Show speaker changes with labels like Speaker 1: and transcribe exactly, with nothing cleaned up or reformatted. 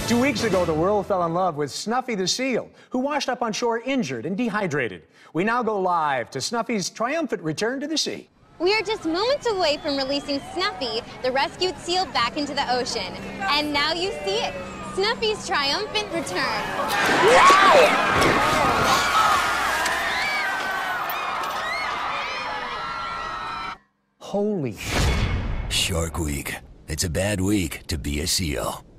Speaker 1: Two weeks ago, the world fell in love with Snuffy the seal, who washed up on shore injured and dehydrated. We now go live to Snuffy's triumphant return to the sea.
Speaker 2: We are just moments away from releasing Snuffy, the rescued seal, back into the ocean. And now you see it, Snuffy's triumphant return.
Speaker 1: Holy
Speaker 3: Shark Week. It's a bad week to be a seal.